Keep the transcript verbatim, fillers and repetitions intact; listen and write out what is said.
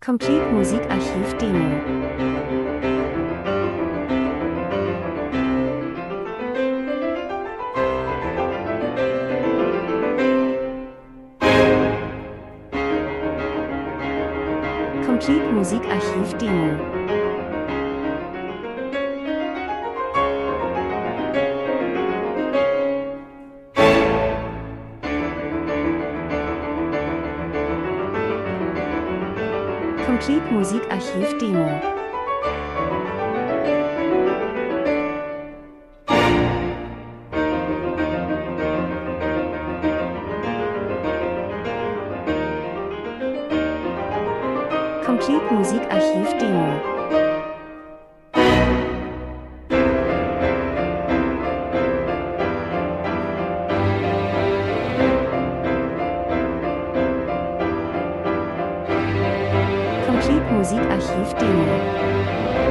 Complete Musikarchiv Demo. Complete Musikarchiv Demo. Complete Musikarchiv Demo. Complete Musikarchiv Demo. Complete Musikarchiv Demo.